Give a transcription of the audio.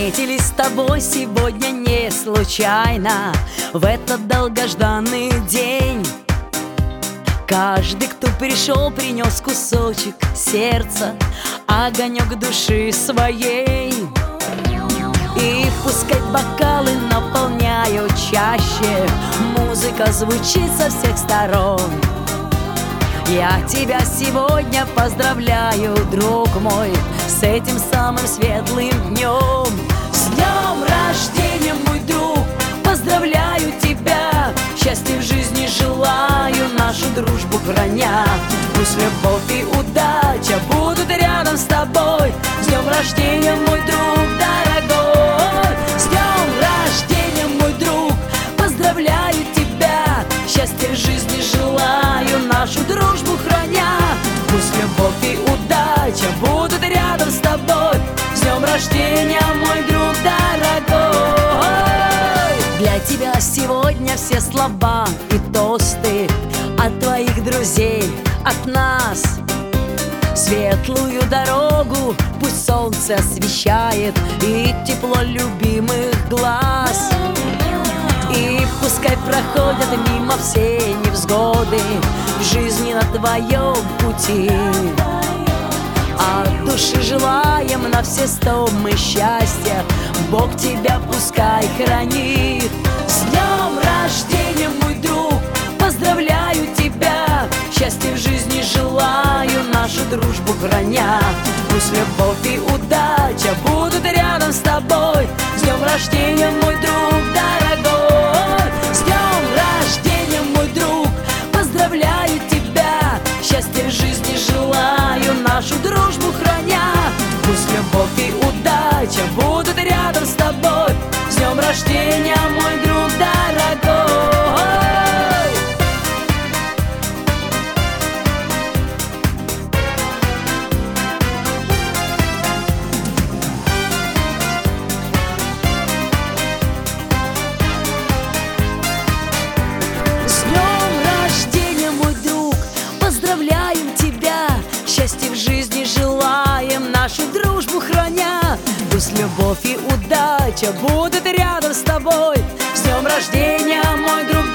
Встретились с тобой сегодня не случайно, в этот долгожданный день. Каждый, кто пришел, принес кусочек сердца, огонек души своей. И пускай бокалы наполняют чаще, музыка звучит со всех сторон. Я тебя сегодня поздравляю, друг мой, с этим самым светлым днем. С днем рождения, мой друг, поздравляю тебя, счастья в жизни желаю, нашу дружбу храня. Пусть любовь и удача будут рядом с тобой. С днем рождения, мой друг дорогой. С днем рождения, мой друг, поздравляю тебя, счастья в жизни желаю, нашу дружбу храня. Пусть любовь и удача будут рядом с тобой. С днем рождения, мой друг дорогой. Для тебя сегодня все слова и тосты от твоих друзей, от нас. Светлую дорогу пусть солнце освещает и тепло любимых глаз. И пускай проходят мимо все невзгоды в жизни на твоем пути. От души желаем на все 100 мы счастья, Бог тебя пускай хранит. С днем рождения, мой друг, поздравляю тебя, счастья в жизни желаю, нашу дружбу храня. Пусть любовь и удача будут рядом с тобой. С днем рождения, мой друг дорогой. С днем рождения, мой друг, поздравляю тебя, счастья в жизни желаю, нашу дружбу храня. Пусть любовь и удача будут рядом с тобой. С днем рождения, мой друг дорогой. Поздравляем тебя, счастья в жизни желаем, нашу дружбу храня. Пусть любовь и удача будут рядом с тобой. С днем рождения, мой друг